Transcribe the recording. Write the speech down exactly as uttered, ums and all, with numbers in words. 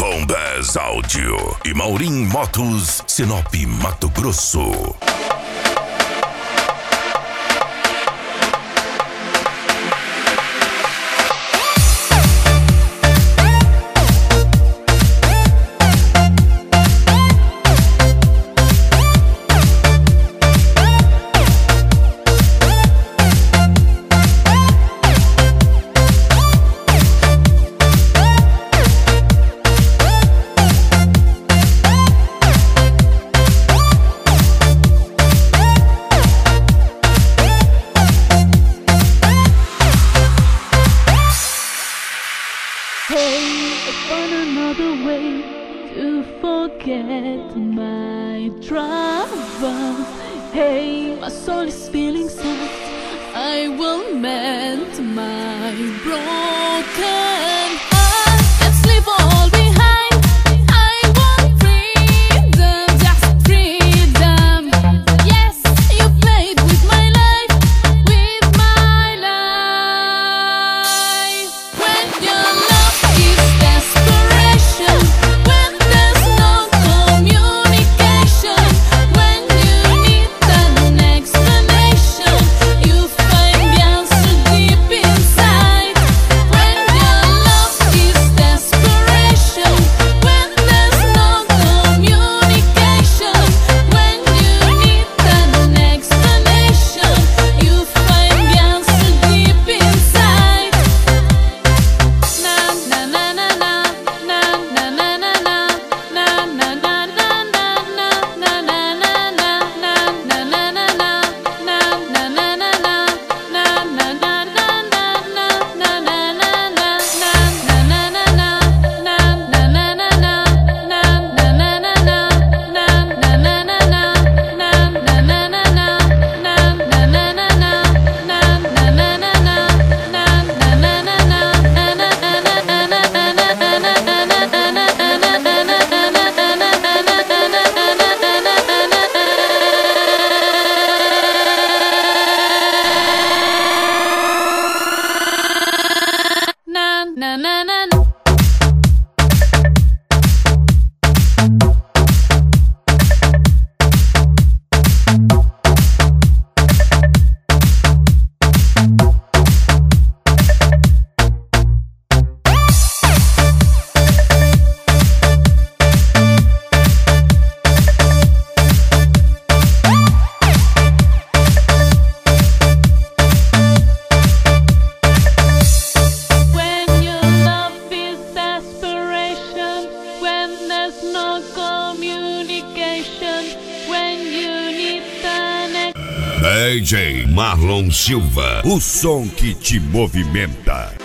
Bombas Áudio e Maurim Motos, Sinop, Mato Grosso. Hey, I found another way to forget my troubles. Hey, my soul is feeling sad. I will mend my broken heart. Let's leave all behind. I want freedom, just freedom. Yes, you played with my life, with my life. When your love is desperation, when there's no communication, when you need an explanation, you find the answer deep inside. When your love is desperation, when there's no communication, when you need an explanation, you find the answer deep inside. Na na na na na na na na na na na na na na na na na na na. No communication when you need the next. D J Marlon Silva, o som que te movimenta.